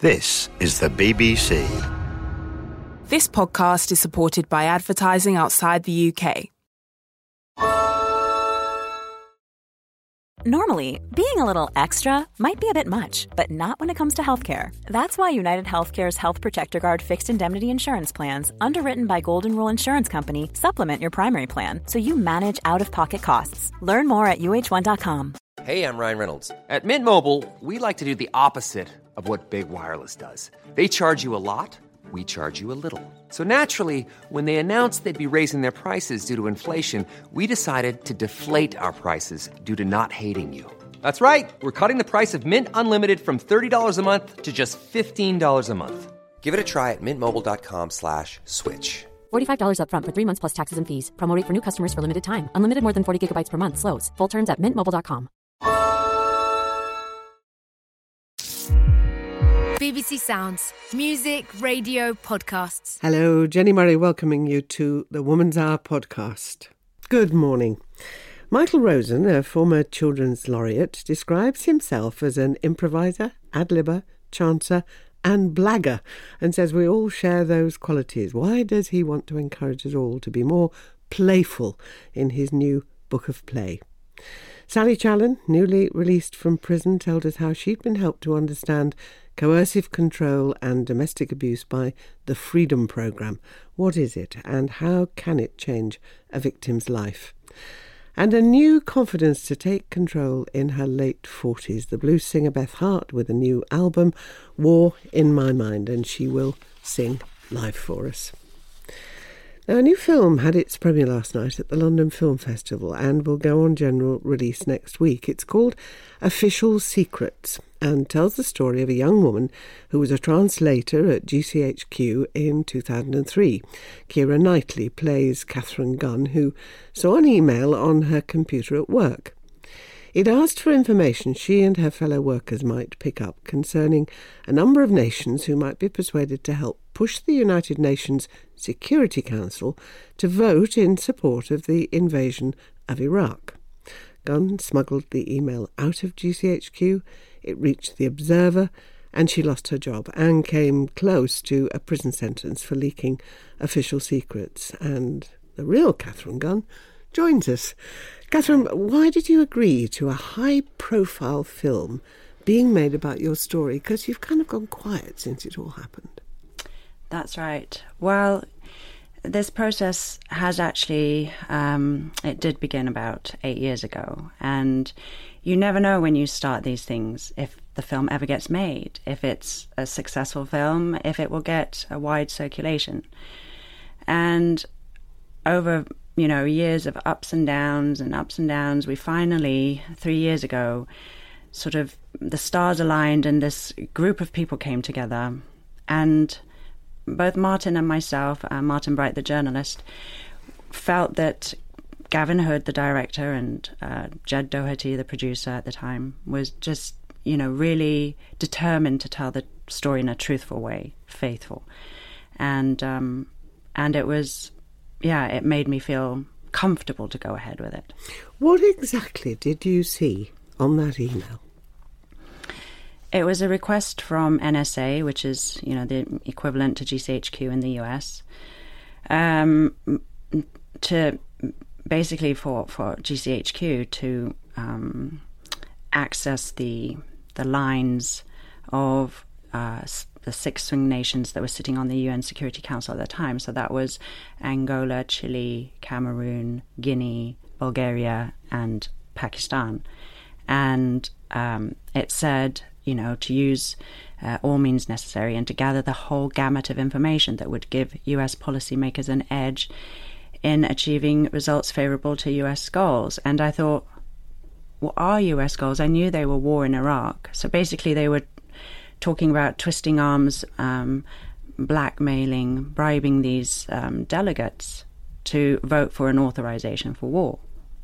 This is the BBC. This podcast is supported by advertising outside the UK. Normally, being a little extra might be a bit much, but not when it comes to healthcare. That's why United Healthcare's Health Protector Guard fixed indemnity insurance plans, underwritten by Golden Rule Insurance Company, supplement your primary plan so you manage out-of-pocket costs. Learn more at uh1.com. Hey, I'm Ryan Reynolds. At Mint Mobile, we like to do the opposite of what Big Wireless does. They charge you a lot, we charge you a little. So naturally, when they announced they'd be raising their prices due to inflation, we decided to deflate our prices due to not hating you. That's right. We're cutting the price of Mint Unlimited from $30 a month to just $15 a month. Give it a try at mintmobile.com/switch. $45 up front for 3 months plus taxes and fees. Promo rate for new customers for limited time. Unlimited more than 40 gigabytes per month. Slows full terms at mintmobile.com. BBC Sounds. Music, radio, podcasts. Hello, Jenny Murray welcoming you to the Woman's Hour podcast. Good morning. Michael Rosen, a former Children's Laureate, describes himself as an improviser, ad-libber, chancer and blagger, and says we all share those qualities. Why does he want to encourage us all to be more playful in his new book of play? Sally Challen, newly released from prison, told us how she'd been helped to understand coercive control and domestic abuse by the Freedom Programme. What is it, and how can it change a victim's life? And a new confidence to take control in her late 40s. The blues singer Beth Hart with a new album, War in My Mind, and she will sing live for us. Now, a new film had its premiere last night at the London Film Festival and will go on general release next week. It's called Official Secrets and tells the story of a young woman who was a translator at GCHQ in 2003. Keira Knightley plays Catherine Gunn, who saw an email on her computer at work. It asked for information she and her fellow workers might pick up concerning a number of nations who might be persuaded to help push the United Nations Security Council to vote in support of the invasion of Iraq. Gunn smuggled the email out of GCHQ, it reached the Observer, and she lost her job and came close to a prison sentence for leaking official secrets. And the real Catherine Gunn joins us. Catherine, why did you agree to a high-profile film being made about your story? Because you've kind of gone quiet since it all happened. That's right. Well, this process has actually, it did begin about 8 years ago. And you never know when you start these things if the film ever gets made, if it's a successful film, if it will get a wide circulation. And over years of ups and downs, we finally, 3 years ago, sort of the stars aligned and this group of people came together. And both Martin and myself, Martin Bright, the journalist, felt that Gavin Hood, the director, and Jed Doherty, the producer at the time, was just, really determined to tell the story in a truthful way, faithful. And it was... it made me feel comfortable to go ahead with it. What exactly did you see on that email? It was a request from NSA, which is, the equivalent to GCHQ in the US, to basically for GCHQ to access the lines of the 6 swing nations that were sitting on the UN Security Council at the time. So that was Angola, Chile, Cameroon, Guinea, Bulgaria, and Pakistan. And it said, to use all means necessary and to gather the whole gamut of information that would give US policymakers an edge in achieving results favourable to US goals. And I thought, what are US goals? I knew they were war in Iraq. So basically they were talking about twisting arms, blackmailing, bribing these delegates to vote for an authorization for war.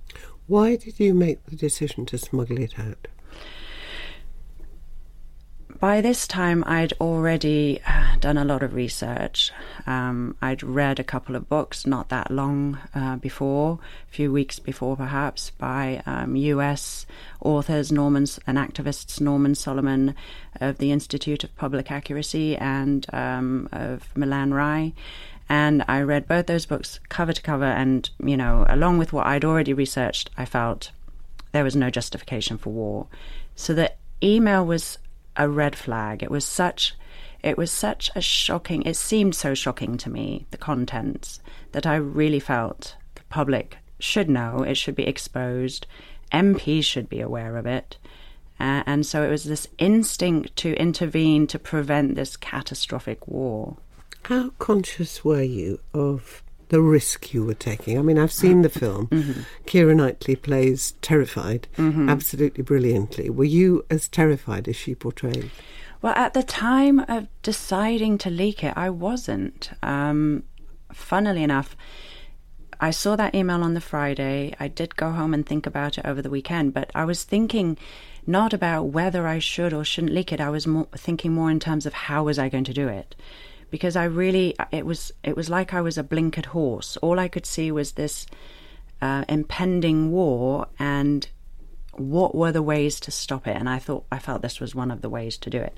Why did you make the decision to smuggle it out? by this time, I'd already done a lot of research. I'd read a couple of books not that long before, a few weeks before perhaps, by US authors, and activists, Norman Solomon of the Institute of Public Accuracy and of Milan Rai. And I read both those books cover to cover, and, you know, along with what I'd already researched, I felt there was no justification for war. So the email was a red flag. It was such a shocking, it seemed so shocking to me, the contents, that I really felt the public should know, it should be exposed, MPs should be aware of it. And so it was this instinct to intervene to prevent this catastrophic war. How conscious were you of the risk you were taking? I mean, I've seen the film. Mm-hmm. Keira Knightley plays terrified, absolutely brilliantly. Were you as terrified as she portrayed? Well, at the time of deciding to leak it, I wasn't. Funnily enough, I saw that email on the Friday. I did go home and think about it over the weekend, but I was thinking not about whether I should or shouldn't leak it. I was thinking more in terms of how was I going to do it. Because it was like I was a blinkered horse. All I could see was this impending war, and what were the ways to stop it? And I felt this was one of the ways to do it.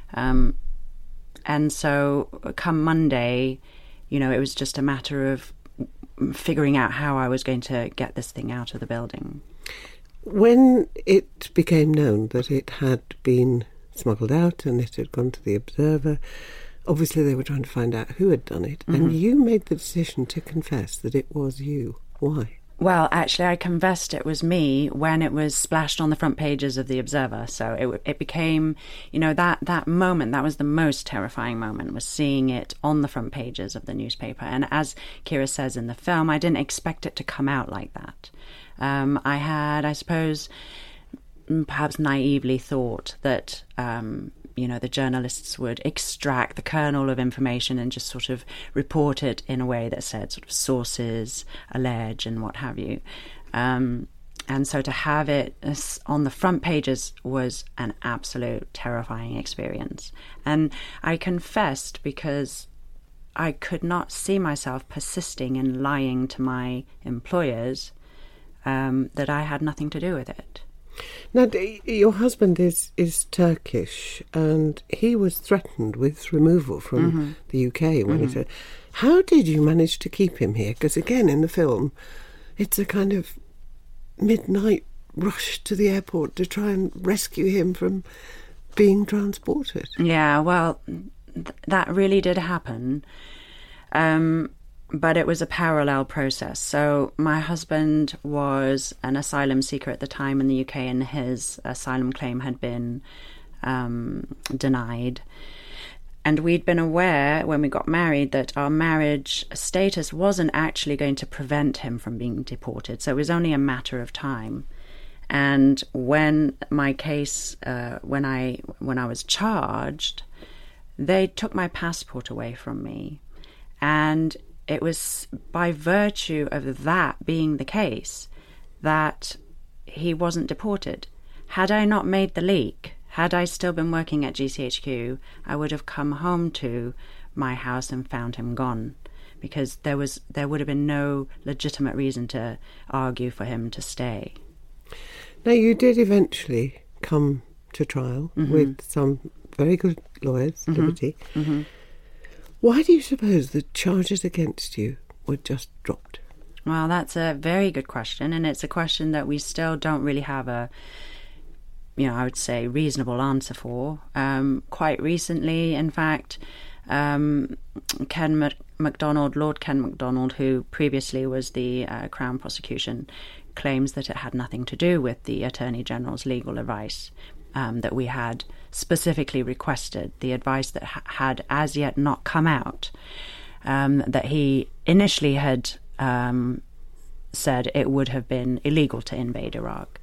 And so, come Monday, you know, it was just a matter of figuring out how I was going to get this thing out of the building. When it became known that it had been smuggled out and it had gone to the Observer, obviously they were trying to find out who had done it, and you made the decision to confess that it was you. Why? Well, actually, I confessed it was me when it was splashed on the front pages of the Observer. So it became, you know, that moment, that was the most terrifying moment, was seeing it on the front pages of the newspaper. And as Keira says in the film, I didn't expect it to come out like that. I had, I suppose, perhaps naively thought that you know, the journalists would extract the kernel of information and just sort of report it in a way that said sort of sources, allege, and what have you. And so to have it on the front pages was an absolute terrifying experience. And I confessed because I could not see myself persisting in lying to my employers that I had nothing to do with it. Now, your husband is Turkish, and he was threatened with removal from the UK when he said, how did you manage to keep him here? Because again, in the film, it's a kind of midnight rush to the airport to try and rescue him from being transported. Yeah, well, that really did happen. But it was a parallel process. So my husband was an asylum seeker at the time in the UK, and his asylum claim had been denied. And we'd been aware when we got married that our marriage status wasn't actually going to prevent him from being deported. So it was only a matter of time. And when my case, when I was charged, they took my passport away from me. And it was by virtue of that being the case that he wasn't deported. Had I not made the leak, had I still been working at GCHQ, I would have come home to my house and found him gone, because there would have been no legitimate reason to argue for him to stay. Now, you did eventually come to trial with some very good lawyers, Liberty. Why do you suppose the charges against you were just dropped? Well, that's a very good question, and it's a question that we still don't really have a, I would say, reasonable answer for. Quite recently, in fact, Ken MacDonald, Lord Ken MacDonald, who previously was the Crown prosecution, claims that it had nothing to do with the Attorney General's legal advice that we had specifically requested, the advice that had as yet not come out, that he initially had said it would have been illegal to invade Iraq.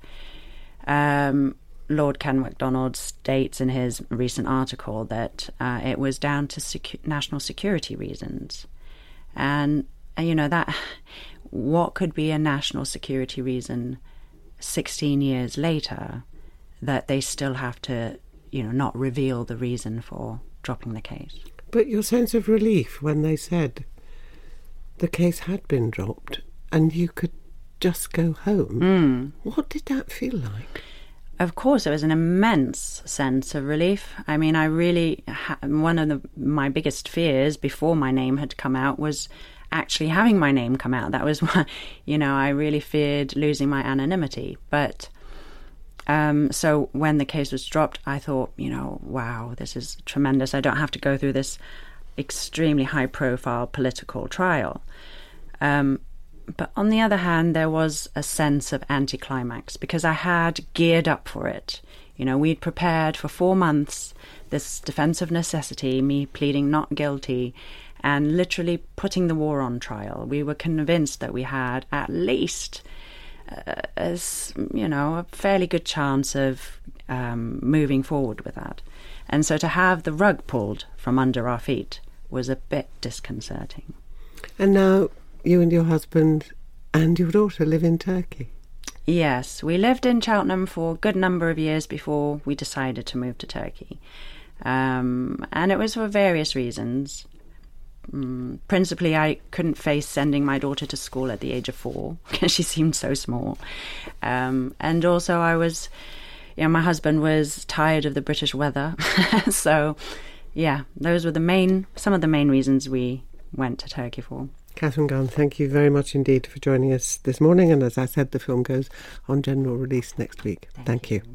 Lord Ken MacDonald states in his recent article that it was down to national security reasons. And, that what could be a national security reason 16 years later that they still have to, not reveal the reason for dropping the case. But your sense of relief when they said the case had been dropped and you could just go home, what did that feel like? Of course, it was an immense sense of relief. I mean, I really, one of my biggest fears before my name had come out was actually having my name come out. That was why, I really feared losing my anonymity. But so when the case was dropped, I thought, wow, this is tremendous. I don't have to go through this extremely high-profile political trial. But on the other hand, there was a sense of anticlimax because I had geared up for it. We'd prepared for 4 months this defence of necessity, me pleading not guilty, and literally putting the war on trial. We were convinced that we had at least a fairly good chance of moving forward with that. And so to have the rug pulled from under our feet was a bit disconcerting. And now you and your husband and your daughter live in Turkey. Yes, we lived in Cheltenham for a good number of years before we decided to move to Turkey. And it was for various reasons. Principally, I couldn't face sending my daughter to school at the age of 4 because she seemed so small. And also I was, my husband was tired of the British weather. So, those were some of the main reasons we went to Turkey for. Catherine Gunn, thank you very much indeed for joining us this morning. And as I said, the film goes on general release next week. Thank you.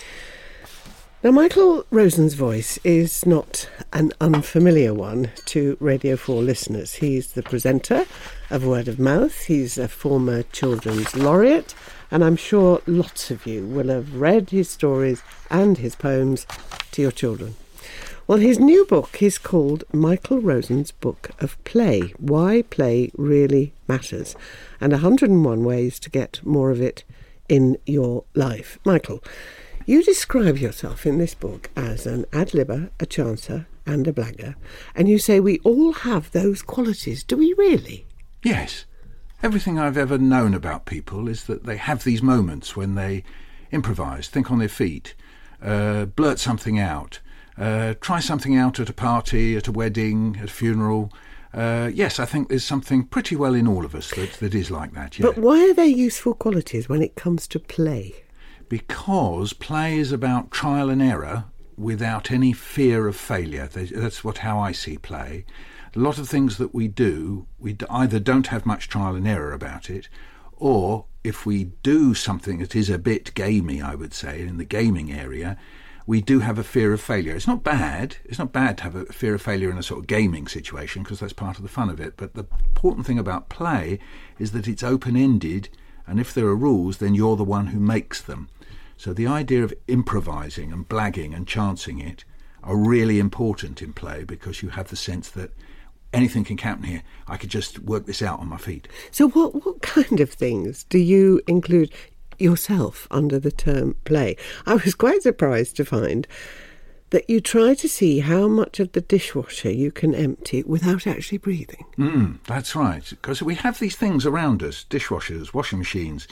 Now, Michael Rosen's voice is not an unfamiliar one to Radio 4 listeners. He's the presenter of Word of Mouth. He's a former Children's Laureate. And I'm sure lots of you will have read his stories and his poems to your children. Well, his new book is called Michael Rosen's Book of Play, Why Play Really Matters, and 101 Ways to Get More of It in Your Life. Michael, you describe yourself in this book as an ad-libber, a chancer and a blagger, and you say we all have those qualities. Do we really? Yes. Everything I've ever known about people is that they have these moments when they improvise, think on their feet, blurt something out, try something out at a party, at a wedding, at a funeral. Yes, I think there's something pretty well in all of us that is like that. Yeah. But why are they useful qualities when it comes to play? Because play is about trial and error without any fear of failure. That's how I see play. A lot of things that we do, we either don't have much trial and error about it, or if we do something that is a bit gamey, I would say, in the gaming area, we do have a fear of failure. It's not bad. It's not bad to have a fear of failure in a sort of gaming situation because that's part of the fun of it. But the important thing about play is that it's open-ended, and if there are rules, then you're the one who makes them. So the idea of improvising and blagging and chancing it are really important in play because you have the sense that anything can happen here. I could just work this out on my feet. So what kind of things do you include yourself under the term play? I was quite surprised to find that you try to see how much of the dishwasher you can empty without actually breathing. That's right, because we have these things around us, dishwashers, washing machines,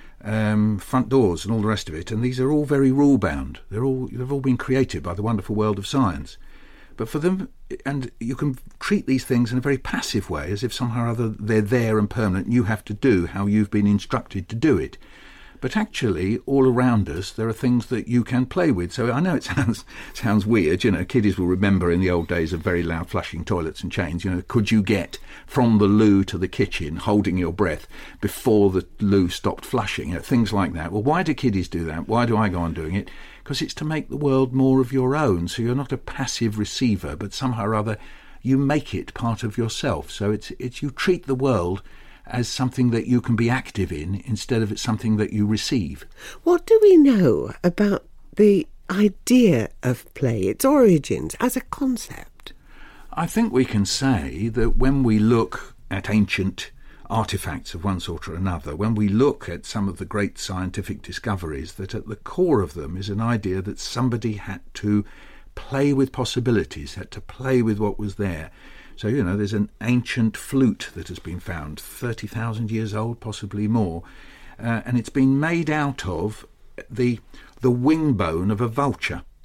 front doors and all the rest of it, and these are all very rule-bound. They've all been created by the wonderful world of science. But for them, and you can treat these things in a very passive way, as if somehow or other they're there and permanent, and you have to do how you've been instructed to do it. But actually, all around us, there are things that you can play with. So I know it sounds weird. Kiddies will remember in the old days of very loud flushing toilets and chains. Could you get from the loo to the kitchen holding your breath before the loo stopped flushing? Things like that. Well, why do kiddies do that? Why do I go on doing it? Because it's to make the world more of your own. So you're not a passive receiver, but somehow or other you make it part of yourself. So it's you treat the world as something that you can be active in instead of it's something that you receive. What do we know about the idea of play, its origins as a concept? I think we can say that when we look at ancient artefacts of one sort or another, when we look at some of the great scientific discoveries, that at the core of them is an idea that somebody had to play with possibilities, had to play with what was there. So, there's an ancient flute that has been found, 30,000 years old, possibly more, and it's been made out of the wing bone of a vulture.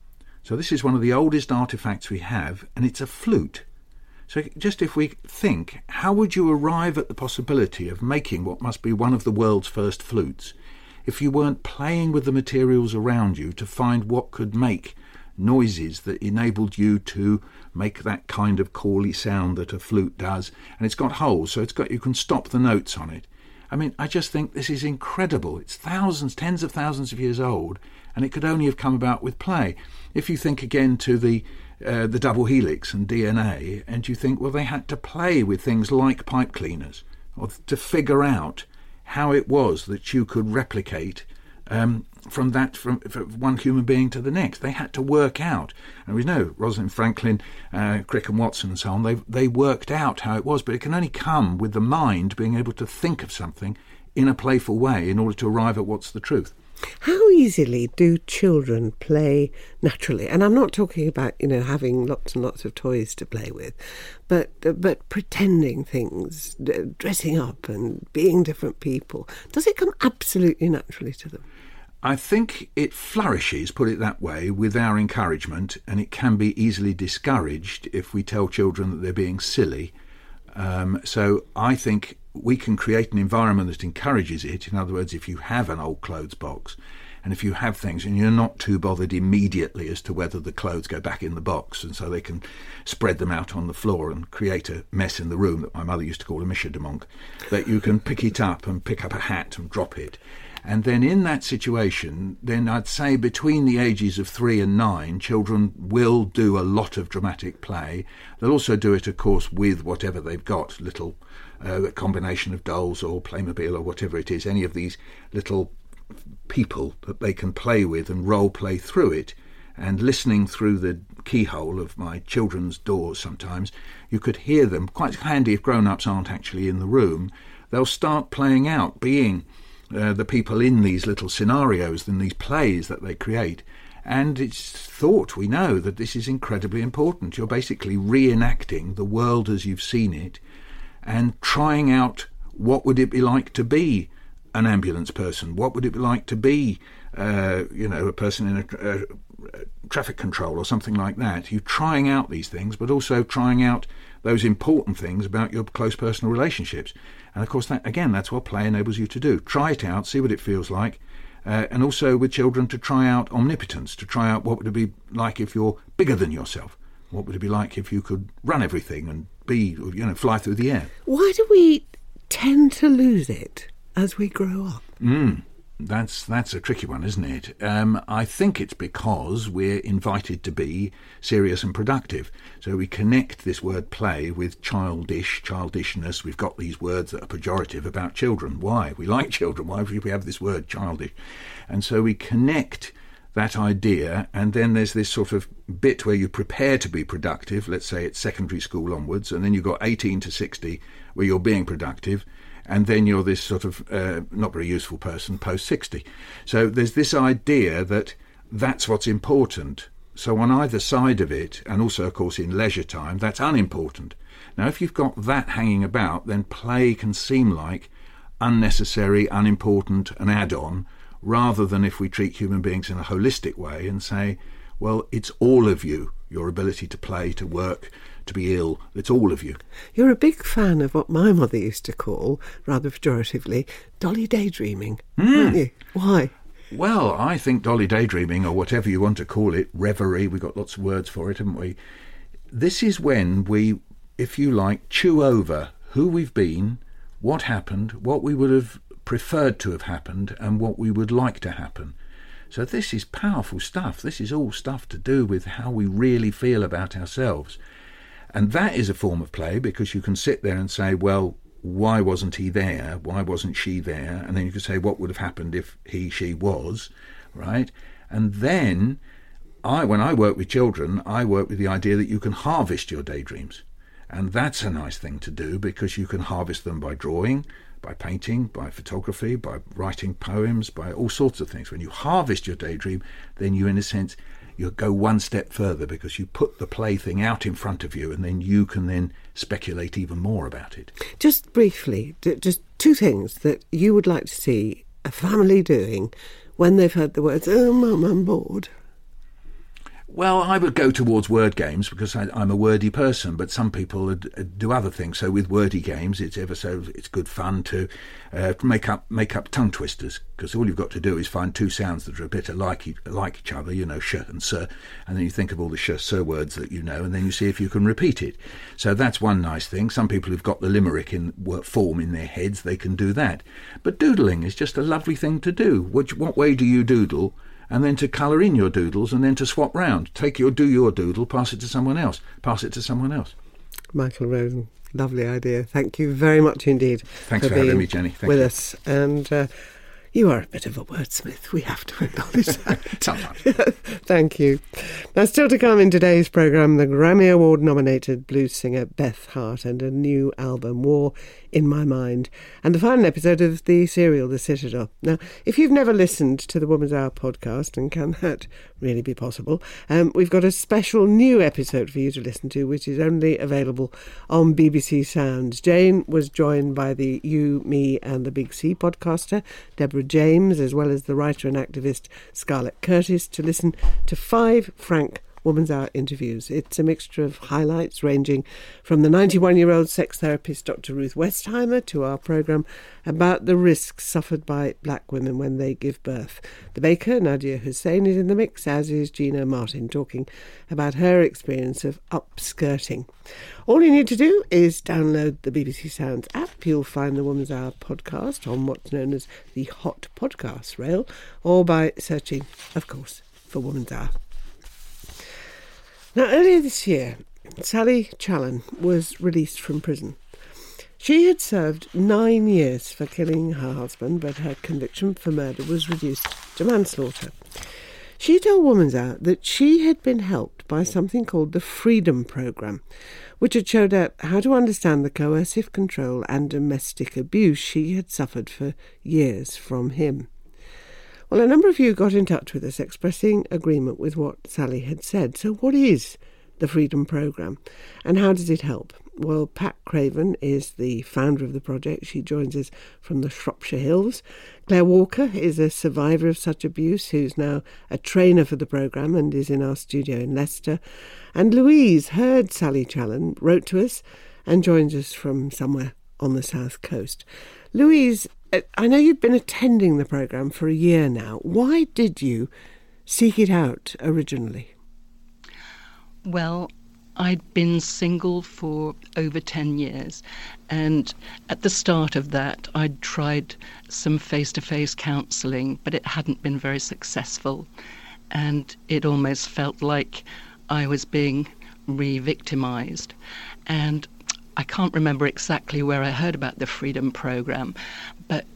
So this is one of the oldest artefacts we have, and it's a flute. So just if we think, how would you arrive at the possibility of making what must be one of the world's first flutes if you weren't playing with the materials around you to find what could make noises that enabled you to make that kind of cally sound that a flute does? And it's got holes, so you can stop the notes on it. I mean, I just think this is incredible. It's thousands, tens of thousands of years old, and it could only have come about with play. If you think again to the double helix and DNA, and you think, well, they had to play with things like pipe cleaners or to figure out how it was that you could replicate from one human being to the next. They had to work out, and we know Rosalind Franklin, Crick and Watson and so on, they worked out how it was, but it can only come with the mind being able to think of something in a playful way in order to arrive at what's the truth. How easily do children play naturally? And I'm not talking about, having lots and lots of toys to play with, but pretending things, dressing up and being different people. Does it come absolutely naturally to them? I think it flourishes, put it that way, with our encouragement, and it can be easily discouraged if we tell children that they're being silly. So I think we can create an environment that encourages it. In other words, if you have an old clothes box and if you have things and you're not too bothered immediately as to whether the clothes go back in the box, and so they can spread them out on the floor and create a mess in the room that my mother used to call a mische de monk, that you can pick it up and pick up a hat and drop it. And then in that situation, then I'd say between the ages of 3 and 9, children will do a lot of dramatic play. They'll also do it, of course, with whatever they've got, little combination of dolls or Playmobil or whatever it is, any of these little people that they can play with and role play through it. And listening through the keyhole of my children's doors sometimes, you could hear them, quite handy if grown-ups aren't actually in the room. They'll start playing out, being the people in these little scenarios, in these plays that they create. And it's thought, we know, that this is incredibly important. You're basically reenacting the world as you've seen it and trying out what would it be like to be an ambulance person, what would it be like to be a person in a traffic control or something like that. You're trying out these things, but also trying out those important things about your close personal relationships. And of course, that's what play enables you to do. Try it out, see what it feels like, and also with children to try out omnipotence, to try out what would it be like if you're bigger than yourself. What would it be like if you could run everything and fly through the air? Why do we tend to lose it as we grow up? That's a tricky one, isn't it? I think it's because we're invited to be serious and productive. So we connect this word play with childishness. We've got these words that are pejorative about children. Why? We like children. Why do we have this word childish? And so we connect that idea, and then there's this sort of bit where you prepare to be productive. Let's say it's secondary school onwards, and then you've got 18 to 60 where you're being productive. And then you're this sort of not very useful person post-60. So there's this idea that that's what's important. So on either side of it, and also, of course, in leisure time, that's unimportant. Now, if you've got that hanging about, then play can seem like unnecessary, unimportant, an add-on, rather than if we treat human beings in a holistic way and say, well, it's all of you, your ability to play, to work, to be ill, it's all of you. You're a big fan of what my mother used to call, rather pejoratively, dolly daydreaming, aren't you? Why? Well, I think dolly daydreaming, or whatever you want to call it, reverie, we've got lots of words for it, haven't we? This is when we, if you like, chew over who we've been, what happened, what we would have preferred to have happened, and what we would like to happen. So this is powerful stuff. This is all stuff to do with how we really feel about ourselves. And that is a form of play, because you can sit there and say, well, why wasn't he there? Why wasn't she there? And then you can say, what would have happened if he, she was, right? And then when I work with children, I work with the idea that you can harvest your daydreams. And that's a nice thing to do, because you can harvest them by drawing, by painting, by photography, by writing poems, by all sorts of things. When you harvest your daydream, then you, in a sense, you go one step further, because you put the plaything out in front of you, and then you can then speculate even more about it. Just briefly, just two things that you would like to see a family doing when they've heard the words, oh, Mum, I'm bored. Well, I would go towards word games because I'm a wordy person, but some people do other things. So with wordy games, it's good fun to make up tongue twisters, because all you've got to do is find two sounds that are a bit like each other, sh and sir, and then you think of all the sh, sir words that you know, and then you see if you can repeat it. So that's one nice thing. Some people who've got the limerick in form in their heads, they can do that. But doodling is just a lovely thing to do. What way do you doodle? And then to colour in your doodles, and then to swap round. Do your doodle, pass it to someone else. Michael Rosen, lovely idea. Thank you very much indeed. Thanks for having me, Jenny. Thank you. Us. And you are a bit of a wordsmith. We have to acknowledge that. Sometimes. Thank you. Now, still to come in today's programme, the Grammy Award-nominated blues singer Beth Hart and a new album, War in My Mind, and the final episode of the serial The Citadel. Now, if you've never listened to the Woman's Hour podcast, and can that really be possible, we've got a special new episode for you to listen to, which is only available on BBC Sounds. Jane was joined by the You, Me and the Big C podcaster, Deborah James, as well as the writer and activist Scarlett Curtis, to listen to 5 frank Woman's Hour interviews. It's a mixture of highlights ranging from the 91-year-old sex therapist Dr. Ruth Westheimer to our programme about the risks suffered by black women when they give birth. The baker, Nadia Hussein, is in the mix, as is Gina Martin, talking about her experience of upskirting. All you need to do is download the BBC Sounds app. You'll find the Woman's Hour podcast on what's known as the Hot Podcast rail, or by searching, of course, for Woman's Hour. Now, earlier this year, Sally Challen was released from prison. She had served 9 years for killing her husband, but her conviction for murder was reduced to manslaughter. She told Woman's Hour that she had been helped by something called the Freedom Programme, which had showed her how to understand the coercive control and domestic abuse she had suffered for years from him. Well, a number of you got in touch with us expressing agreement with what Sally had said. So what is the Freedom Programme and how does it help? Well, Pat Craven is the founder of the project. She joins us from the Shropshire Hills. Claire Walker is a survivor of such abuse who's now a trainer for the programme and is in our studio in Leicester. And Louise heard Sally Challen, wrote to us and joins us from somewhere on the south coast. Louise, I know you've been attending the programme for a year now. Why did you seek it out originally? Well, I'd been single for over 10 years, and at the start of that I'd tried some face-to-face counselling, but it hadn't been very successful, and it almost felt like I was being re-victimised. And I can't remember exactly where I heard about the Freedom Programme, but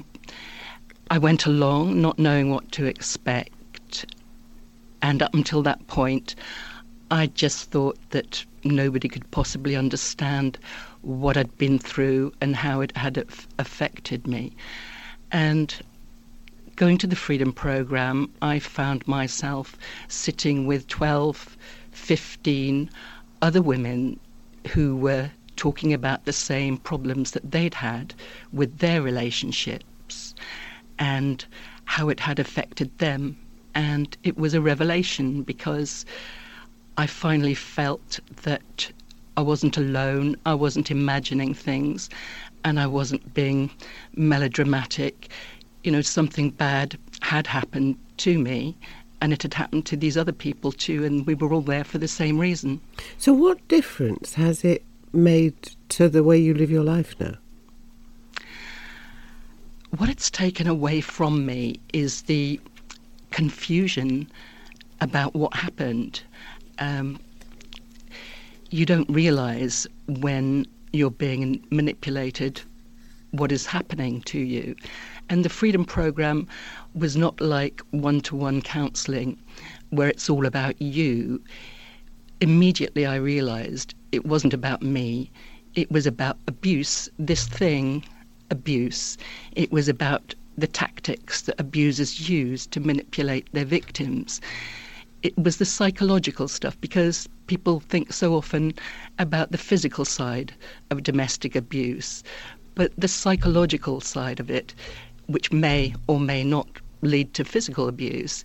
I went along not knowing what to expect, and up until that point I just thought that nobody could possibly understand what I'd been through and how it had affected me. And going to the Freedom Programme, I found myself sitting with 12, 15 other women who were talking about the same problems that they'd had with their relationships and how it had affected them. And it was a revelation, because I finally felt that I wasn't alone, I wasn't imagining things, and I wasn't being melodramatic. Something bad had happened to me, and it had happened to these other people too, and we were all there for the same reason. So what difference has it made to the way you live your life now? What it's taken away from me is the confusion about what happened. You don't realise when you're being manipulated what is happening to you. And the Freedom Programme was not like one-to-one counselling where it's all about you. Immediately I realised it wasn't about me. It was about abuse, this thing, abuse. It was about the tactics that abusers use to manipulate their victims. It was the psychological stuff, because people think so often about the physical side of domestic abuse, but the psychological side of it, which may or may not lead to physical abuse,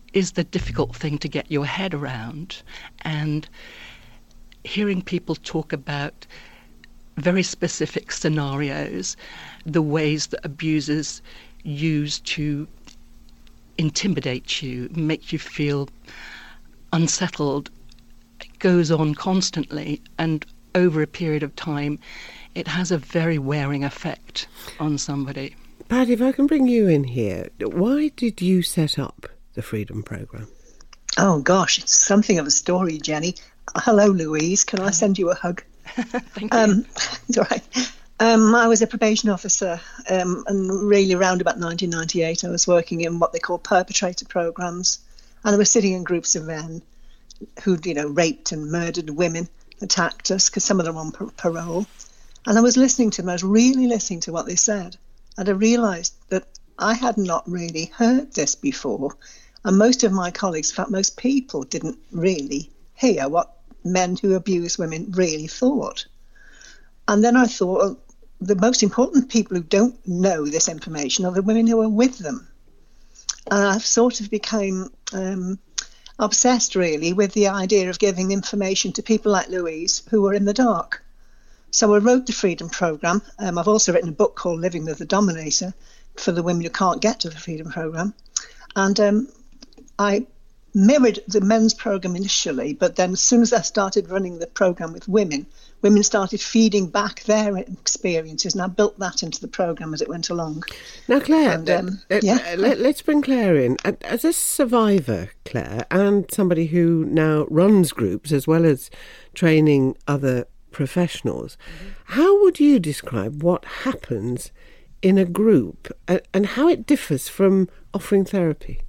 is the difficult thing to get your head around. And hearing people talk about very specific scenarios, the ways that abusers use to intimidate you, make you feel unsettled, it goes on constantly, and over a period of time it has a very wearing effect on somebody. Pat, if I can bring you in here, why did you set up the Freedom Programme? Oh gosh, it's something of a story, Jenny. Hello, Louise. Can I send you a hug? Thank you. It's all right. I was a probation officer, and really around about 1998 I was working in what they call perpetrator programmes, and I was sitting in groups of men who'd, raped and murdered women, attacked us, because some of them were on parole. And I was listening to them, I was really listening to what they said, and I realised that I had not really heard this before, and most of my colleagues, in fact most people, didn't really hear what men who abuse women really thought. And then I thought, well, the most important people who don't know this information are the women who are with them. And I've sort of became obsessed, really, with the idea of giving information to people like Louise who were in the dark. So I wrote the Freedom Programme. I've also written a book called Living with the Dominator for the women who can't get to the Freedom Programme. And I mirrored the men's programme initially, but then as soon as I started running the programme with women started feeding back their experiences, and I built that into the programme as it went along. Now, Claire, let's bring Claire in. As a survivor, Claire, and somebody who now runs groups as well as training other professionals, how would you describe what happens in a group and how it differs from offering therapy?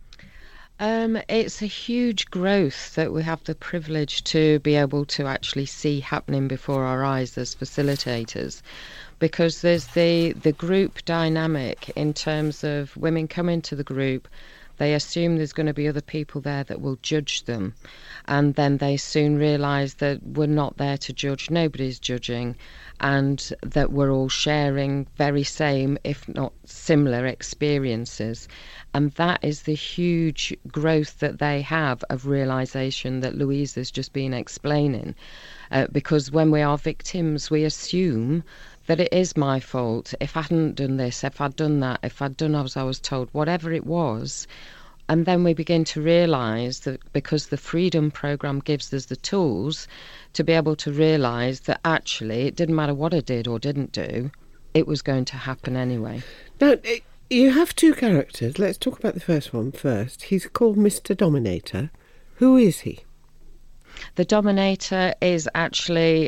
It's a huge growth that we have the privilege to be able to actually see happening before our eyes as facilitators, because there's the group dynamic in terms of women come into the group, they assume there's going to be other people there that will judge them, and then they soon realise that we're not there to judge, nobody's judging, and that we're all sharing very same, if not similar, experiences. And that is the huge growth that they have of realisation that Louise has just been explaining. Because when we are victims, we assume that it is my fault. If I hadn't done this, if I'd done that, if I'd done as I was told, whatever it was. And then we begin to realise that because the Freedom Programme gives us the tools to be able to realise that actually it didn't matter what I did or didn't do, it was going to happen anyway. Now, you have two characters. Let's talk about the first one first. He's called Mr. Dominator. Who is he? The Dominator is actually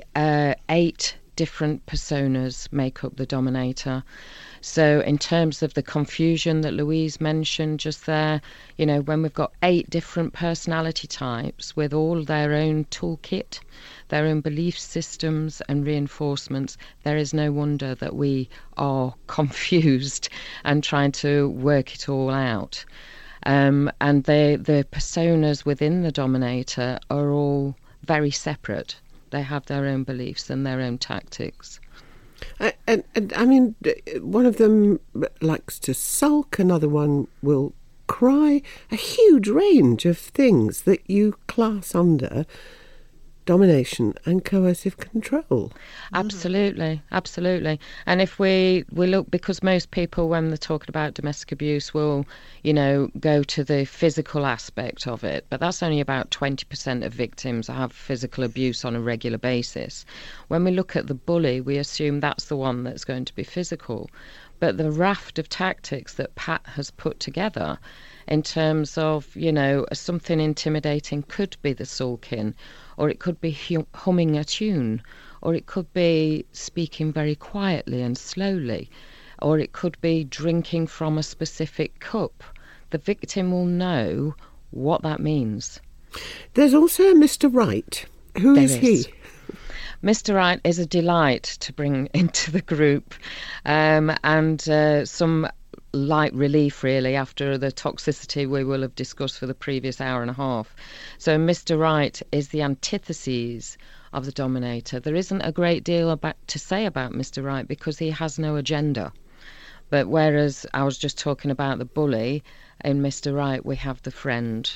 8 different personas make up the Dominator. So in terms of the confusion that Louise mentioned just there, when we've got 8 different personality types with all their own toolkit, their own belief systems and reinforcements, there is no wonder that we are confused and trying to work it all out. And the personas within the Dominator are all very separate. They have their own beliefs and their own tactics. And I mean, one of them likes to sulk, another one will cry. A huge range of things that you class under domination and coercive control. Absolutely. And if we look, because most people when they're talking about domestic abuse will, go to the physical aspect of it, but that's only about 20% of victims have physical abuse on a regular basis. When we look at the bully, we assume that's the one that's going to be physical. But the raft of tactics that Pat has put together in terms of, something intimidating could be the sulking, or it could be humming a tune, or it could be speaking very quietly and slowly, or it could be drinking from a specific cup. The victim will know what that means. There's also a Mr. Right. Who is he? Mr. Right is a delight to bring into the group, and some light relief really after the toxicity we will have discussed for the previous hour and a half. So Mr. Right is the antithesis of the Dominator. There isn't a great deal to say about Mr. Right because he has no agenda. But whereas I was just talking about the bully, in Mr. Right we have the friend.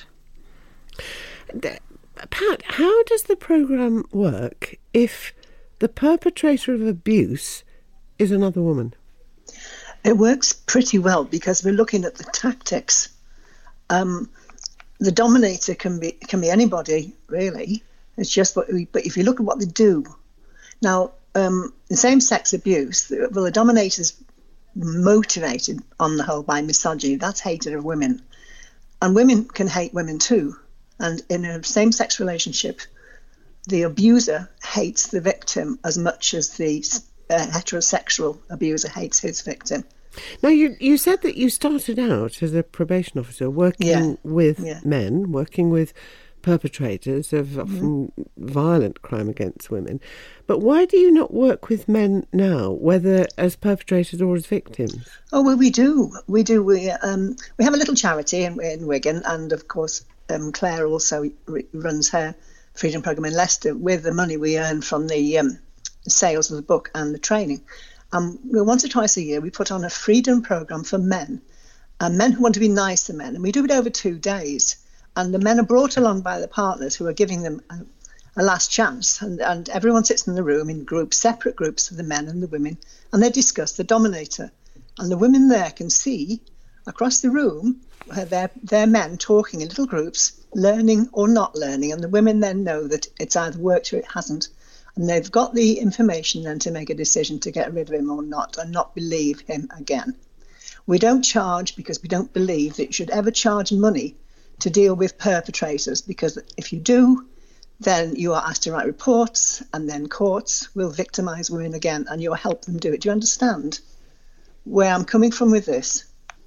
Pat, how does the programme work if the perpetrator of abuse is another woman? It works pretty well because we're looking at the tactics. The dominator can be anybody, really. It's just but if you look at what they do. Now, in same-sex abuse, the dominator's motivated on the whole by misogyny. That's hatred of women. And women can hate women too. And in a same-sex relationship, the abuser hates the victim as much as the heterosexual abuser hates his victim. Now, you said that you started out as a probation officer working with men, working with perpetrators of often violent crime against women. But why do you not work with men now, whether as perpetrators or as victims? Oh, well, we do. We have a little charity in Wigan, and of course Claire also runs her Freedom Programme in Leicester with the money we earn from the sales of the book and the training. Once or twice a year we put on a Freedom Programme for men, men who want to be nicer men, and we do it over 2 days. And the men are brought along by the partners who are giving them a last chance. And everyone sits in the room in groups, separate groups of the men and the women, and they discuss the dominator. And the women there can see across the room their men talking in little groups, learning or not learning. And the women then know that it's either worked or it hasn't. And they've got the information then to make a decision to get rid of him or not, and not believe him again. We don't charge because we don't believe that you should ever charge money to deal with perpetrators, because if you do, then you are asked to write reports, and then courts will victimise women again, and you'll help them do it. Do you understand where I'm coming from with this?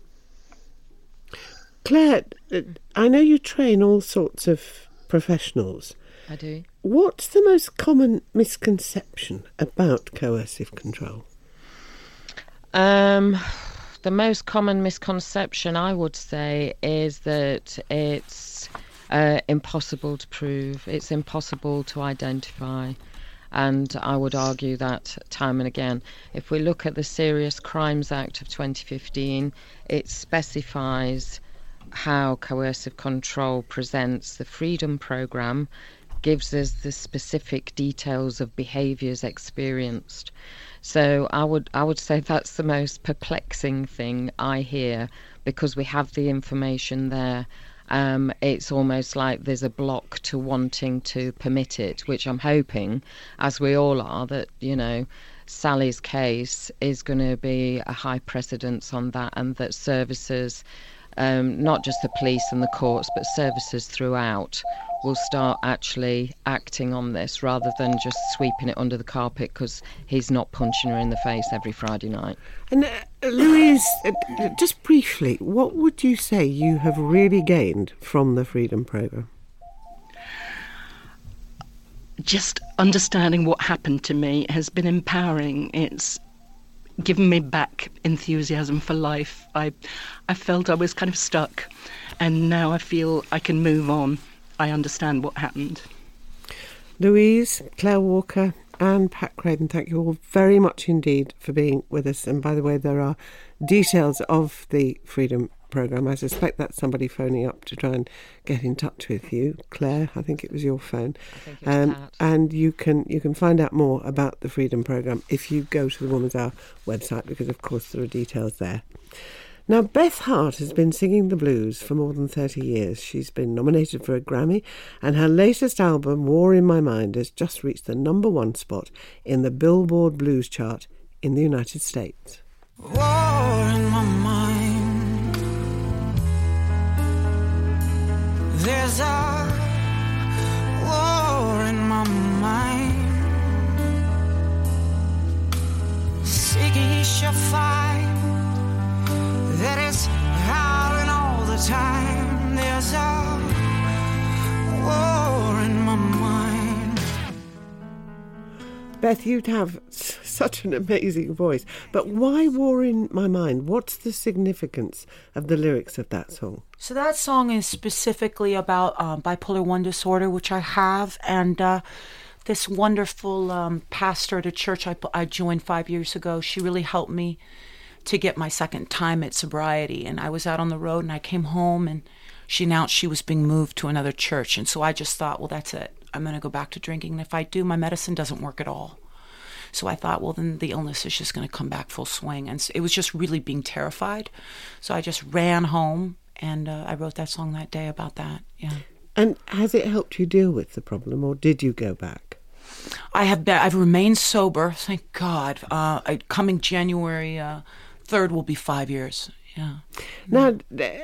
Claire, I know you train all sorts of professionals. I do. What's the most common misconception about coercive control? The most common misconception, I would say, is that it's impossible to prove, it's impossible to identify, and I would argue that time and again. If we look at the Serious Crimes Act of 2015, it specifies how coercive control presents. The Freedom Programme gives us the specific details of behaviours experienced. So I would say that's the most perplexing thing I hear, because we have the information there. It's almost like there's a block to wanting to permit it, which I'm hoping, as we all are, that, Sally's case is going to be a high precedence on that, and that services, not just the police and the courts, but services throughout, will start actually acting on this rather than just sweeping it under the carpet because he's not punching her in the face every Friday night. And Louise, just briefly, what would you say you have really gained from the Freedom Programme? Just understanding what happened to me has been empowering. It's given me back enthusiasm for life. I felt I was kind of stuck, and now I feel I can move on. I understand what happened. Louise, Claire Walker and Pat Craven, thank you all very much indeed for being with us. And by the way, there are details of the Freedom Programme. I suspect that's somebody phoning up to try and get in touch with you. Claire, I think it was your phone. I think it's Pat. And you can find out more about the Freedom Programme if you go to the Woman's Hour website, because of course there are details there. Now, Beth Hart has been singing the blues for more than 30 years. She's been nominated for a Grammy, and her latest album, War in My Mind, has just reached the #1 spot in the Billboard Blues chart in the United States. War in my mind. There's a war in my mind. Seeking he shall find. That is howling all the time. There's a war in my mind. Beth, you'd have such an amazing voice. But why War in My Mind? What's the significance of the lyrics of that song? So that song is specifically about bipolar 1 disorder, which I have, and this wonderful pastor at a church I joined 5 years ago, she really helped me to get my second time at sobriety. And I was out on the road and I came home and she announced she was being moved to another church. And so I just thought, well, that's it. I'm going to go back to drinking. And if I do, my medicine doesn't work at all. So I thought, well, then the illness is just going to come back full swing. And it was just really being terrified. So I just ran home and I wrote that song that day about that. Yeah. And has it helped you deal with the problem, or did you go back? I've remained sober, thank God. Coming January 3rd will be 5 years. Yeah. Now,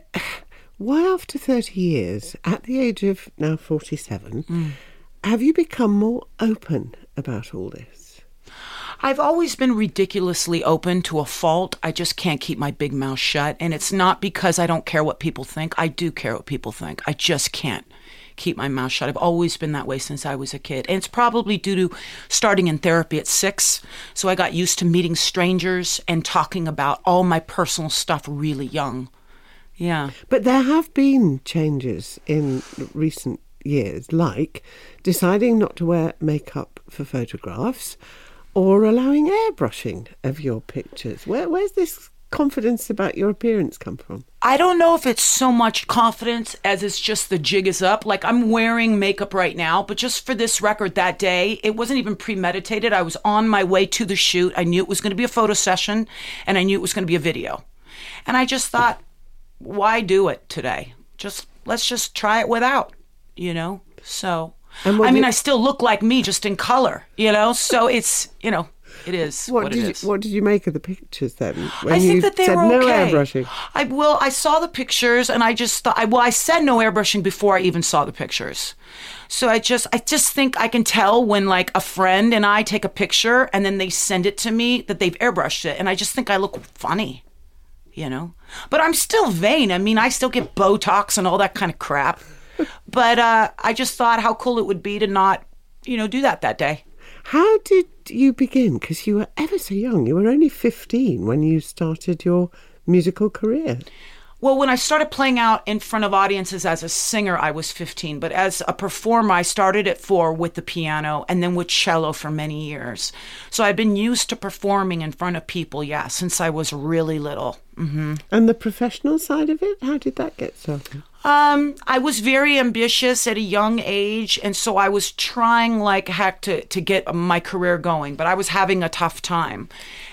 why after 30 years, at the age of now 47, have you become more open about all this? I've always been ridiculously open to a fault. I just can't keep my big mouth shut. And it's not because I don't care what people think. I do care what people think. I just can't keep my mouth shut. I've always been that way since I was a kid. And it's probably due to starting in therapy at 6. So I got used to meeting strangers and talking about all my personal stuff really young. Yeah. But there have been changes in recent years, like deciding not to wear makeup for photographs, or allowing airbrushing of your pictures. Where's this confidence about your appearance come from? I don't know if it's so much confidence as it's just the jig is up. Like, I'm wearing makeup right now, but just for this record that day, it wasn't even premeditated. I was on my way to the shoot. I knew it was going to be a photo session, and I knew it was going to be a video. And I just thought, why do it today? Let's just try it without, So... I still look like me, just in color, So it's, it is what it is. What did you make of the pictures then? When I think that they were no okay. Airbrushing. I saw the pictures and I just thought, I said no airbrushing before I even saw the pictures. So I just think I can tell when like a friend and I take a picture and then they send it to me that they've airbrushed it. And I just think I look funny, But I'm still vain. I still get Botox and all that kind of crap. But I just thought how cool it would be to not, do that day. How did you begin? Because you were ever so young. You were only 15 when you started your musical career. Well, when I started playing out in front of audiences as a singer, I was 15. But as a performer, I started at 4 with the piano and then with cello for many years. So I've been used to performing in front of people, since I was really little. Mm-hmm. And the professional side of it, how did that get started? I was very ambitious at a young age, and so I was trying like heck to get my career going, but I was having a tough time.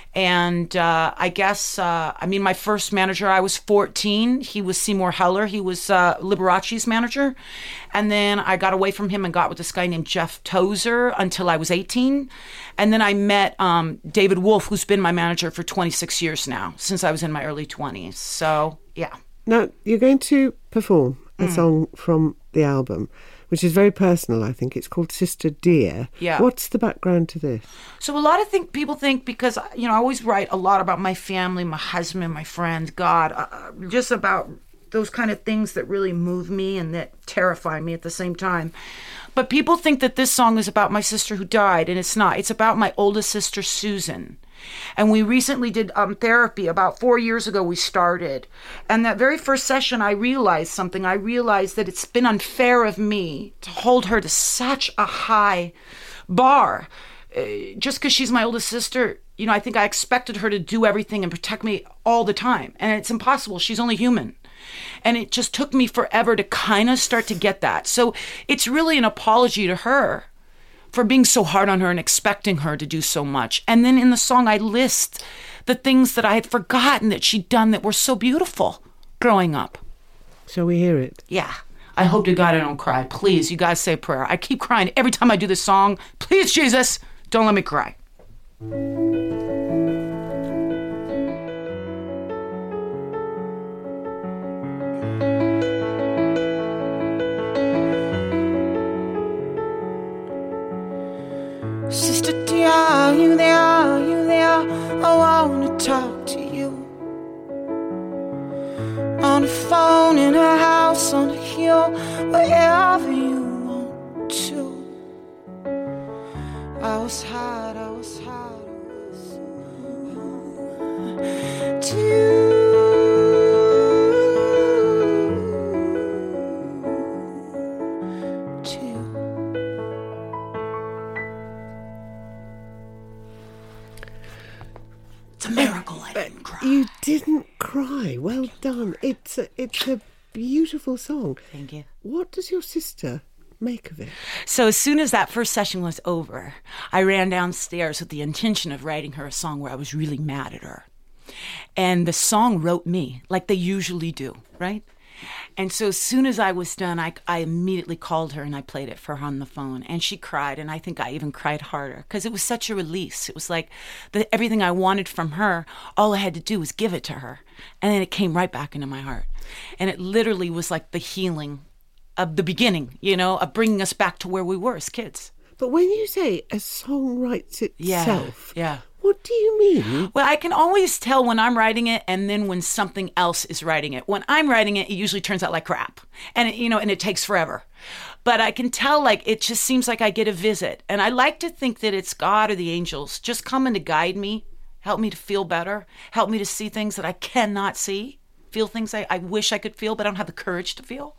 And I guess, my first manager, I was 14. He was Seymour Heller. He was Liberace's manager. And then I got away from him and got with this guy named Jeff Tozer until I was 18. And then I met David Wolf, who's been my manager for 26 years now, since I was in my early 20s. So, yeah. Now, you're going to perform a song from the album, which is very personal, I think. It's called Sister Dear. Yeah. What's the background to this? So a lot of people think, because, I always write a lot about my family, my husband, my friends, God, just about those kind of things that really move me and that terrify me at the same time. But people think that this song is about my sister who died, and it's not. It's about my oldest sister, Susan. And we recently did therapy. About 4 years ago, we started. And that very first session, I realized something. I realized that it's been unfair of me to hold her to such a high bar. Just because she's my oldest sister, I think I expected her to do everything and protect me all the time. And it's impossible. She's only human. And it just took me forever to kind of start to get that. So it's really an apology to her for being so hard on her and expecting her to do so much. And then in the song, I list the things that I had forgotten that she'd done that were so beautiful growing up. Shall we hear it? Yeah. I hope to God I don't cry. Please, you guys say a prayer. I keep crying every time I do this song. Please, Jesus, don't let me cry. Sister dear, are you there? Are you there? I wanna talk to you. On the phone, in a house, on a hill, wherever you want to. I was hard, I was hard, I was too. It's a miracle I didn't cry. You didn't cry. Well done. It's a beautiful song. Thank you. What does your sister make of it? So as soon as that first session was over, I ran downstairs with the intention of writing her a song where I was really mad at her. And the song wrote me, like they usually do, right? And so as soon as I was done, I immediately called her and I played it for her on the phone. And she cried, and I think I even cried harder because it was such a release. It was like everything I wanted from her, all I had to do was give it to her. And then it came right back into my heart. And it literally was like the healing of the beginning, of bringing us back to where we were as kids. But when you say a song writes itself, yeah. What do you mean? Well, I can always tell when I'm writing it and then when something else is writing it. When I'm writing it, it usually turns out like crap. And, and it takes forever. But I can tell, it just seems like I get a visit. And I like to think that it's God or the angels just coming to guide me, help me to feel better, help me to see things that I cannot see, feel things I wish I could feel, but I don't have the courage to feel.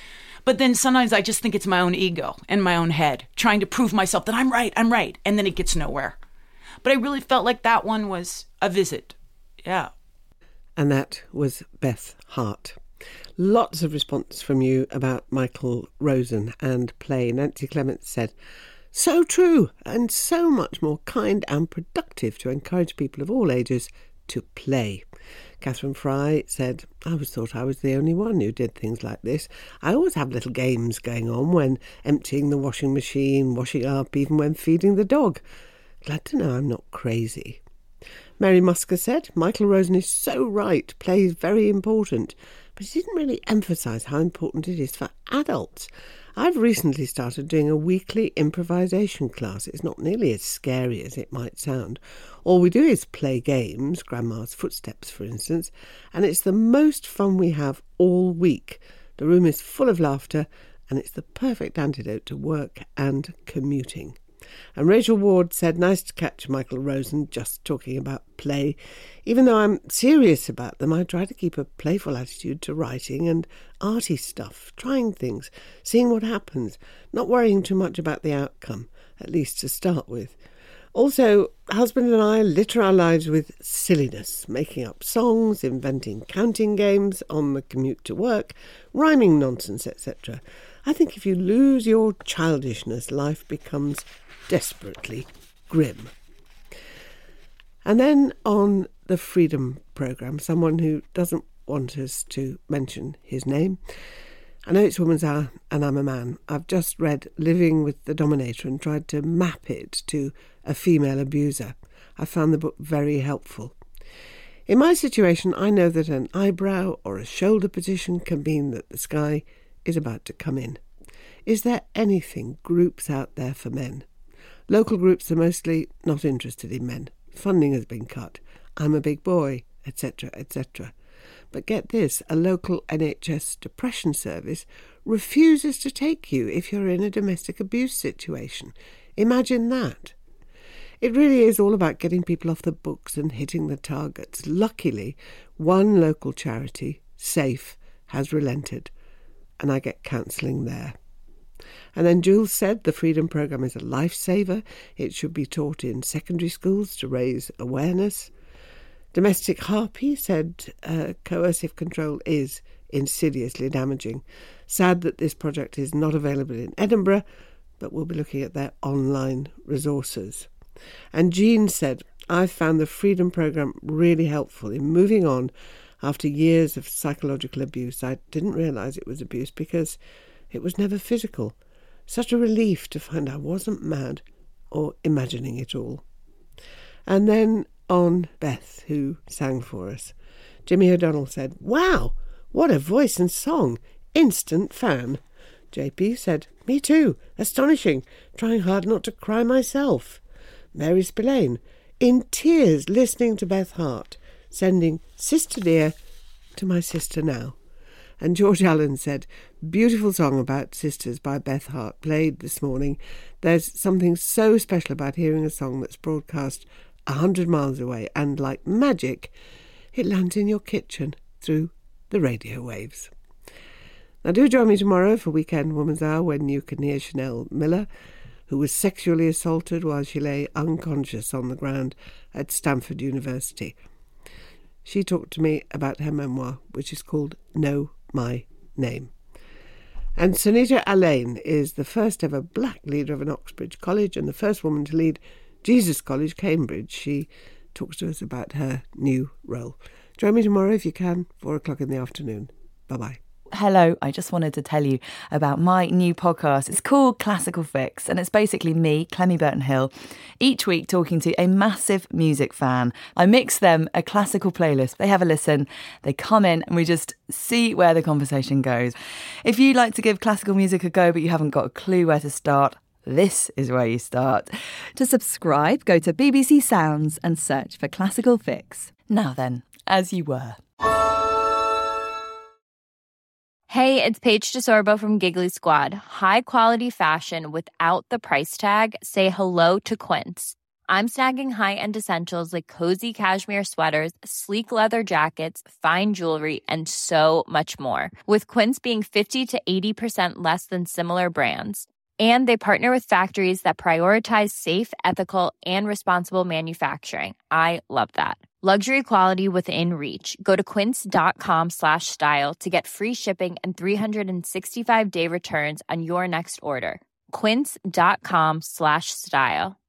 But then sometimes I just think it's my own ego and my own head trying to prove myself that I'm right. And then it gets nowhere. But I really felt like that one was a visit. Yeah. And that was Beth Hart. Lots of response from you about Michael Rosen and play. Nancy Clements said, so true and so much more kind and productive to encourage people of all ages to play. Catherine Fry said, I always thought I was the only one who did things like this. I always have little games going on when emptying the washing machine, washing up, even when feeding the dog. Glad to know I'm not crazy. Mary Musker said, Michael Rosen is so right. Play is very important. But he didn't really emphasise how important it is for adults. I've recently started doing a weekly improvisation class. It's not nearly as scary as it might sound. All we do is play games, Grandma's Footsteps, for instance, and it's the most fun we have all week. The room is full of laughter, and it's the perfect antidote to work and commuting. And Rachel Ward said, nice to catch Michael Rosen just talking about play. Even though I'm serious about them, I try to keep a playful attitude to writing and arty stuff, trying things, seeing what happens, not worrying too much about the outcome, at least to start with. Also, husband and I litter our lives with silliness, making up songs, inventing counting games on the commute to work, rhyming nonsense, etc. I think if you lose your childishness, life becomes desperately grim. And then on the Freedom programme, someone who doesn't want us to mention his name. I know it's Woman's Hour and I'm a man. I've just read Living with the Dominator and tried to map it to a female abuser. I found the book very helpful. In my situation, I know that an eyebrow or a shoulder position can mean that the sky is about to come in. Is there anything groups out there for men? Local groups are mostly not interested in men. Funding has been cut. I'm a big boy, etc., etc. But get this, a local NHS depression service refuses to take you if you're in a domestic abuse situation. Imagine that. It really is all about getting people off the books and hitting the targets. Luckily, one local charity, SAFE, has relented, and I get counselling there. And then Jules said the Freedom programme is a lifesaver. It should be taught in secondary schools to raise awareness. Domestic Harpy said coercive control is insidiously damaging. Sad that this project is not available in Edinburgh, but we'll be looking at their online resources. And Jean said, I've found the Freedom programme really helpful in moving on after years of psychological abuse. I didn't realise it was abuse because it was never physical. Such a relief to find I wasn't mad or imagining it all. And then on Beth, who sang for us, Jimmy O'Donnell said, wow, what a voice and song. Instant fan. JP said, me too. Astonishing. Trying hard not to cry myself. Mary Spillane, in tears listening to Beth Hart, sending sister dear to my sister now. And George Allen said, beautiful song about sisters by Beth Hart, played this morning. There's something so special about hearing a song that's broadcast 100 miles away, and like magic, it lands in your kitchen through the radio waves. Now do join me tomorrow for Weekend Woman's Hour when you can hear Chanel Miller. who was sexually assaulted while she lay unconscious on the ground at Stanford University. She talked to me about her memoir, which is called Know My Name. And Sunita Alain is the first ever black leader of an Oxbridge college and the first woman to lead Jesus College, Cambridge. She talks to us about her new role. Join me tomorrow if you can, 4:00 in the afternoon. Bye-bye. Hello, I just wanted to tell you about my new podcast. It's called Classical Fix, and it's basically me, Clemmy Burton-Hill, each week talking to a massive music fan. I mix them a classical playlist. They have a listen, they come in, and we just see where the conversation goes. If you'd like to give classical music a go, but you haven't got a clue where to start, this is where you start. To subscribe, go to BBC Sounds and search for Classical Fix. Now then, as you were. Hey, it's Paige DeSorbo from Giggly Squad. High quality fashion without the price tag. Say hello to Quince. I'm snagging high-end essentials like cozy cashmere sweaters, sleek leather jackets, fine jewelry, and so much more. With Quince being 50 to 80% less than similar brands. And they partner with factories that prioritize safe, ethical, and responsible manufacturing. I love that. Luxury quality within reach. Go to quince.com/style to get free shipping and 365-day returns on your next order. Quince.com/style.